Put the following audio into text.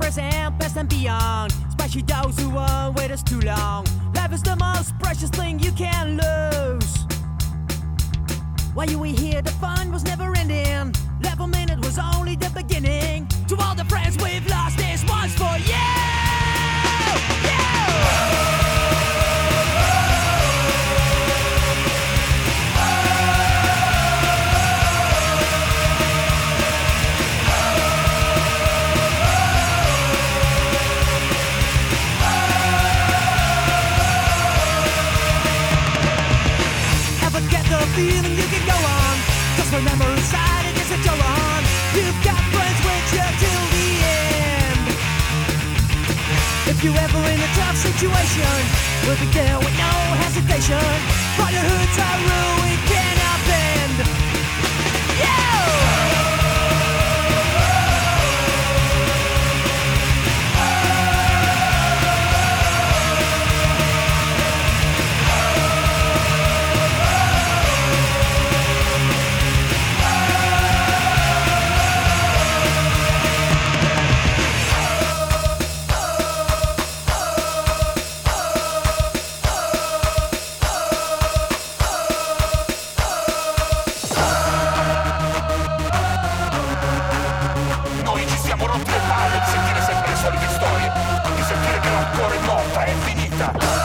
present, past and beyond. Especially those who won't wait us too long. Life is the most precious thing you can lose. While you were here, the fun was never ending. Life a minute was only the beginning. To all the friends we've lost, this one's for you. Feeling you can go on. Just remember inside it is a go on. You've got friends with you till the end. If you're ever in a tough situation, we'll be there with no hesitation. Brotherhoods are rule we cannot bend. Sentire sempre le solite storie, di sentire che l'ancora è morta, è finita.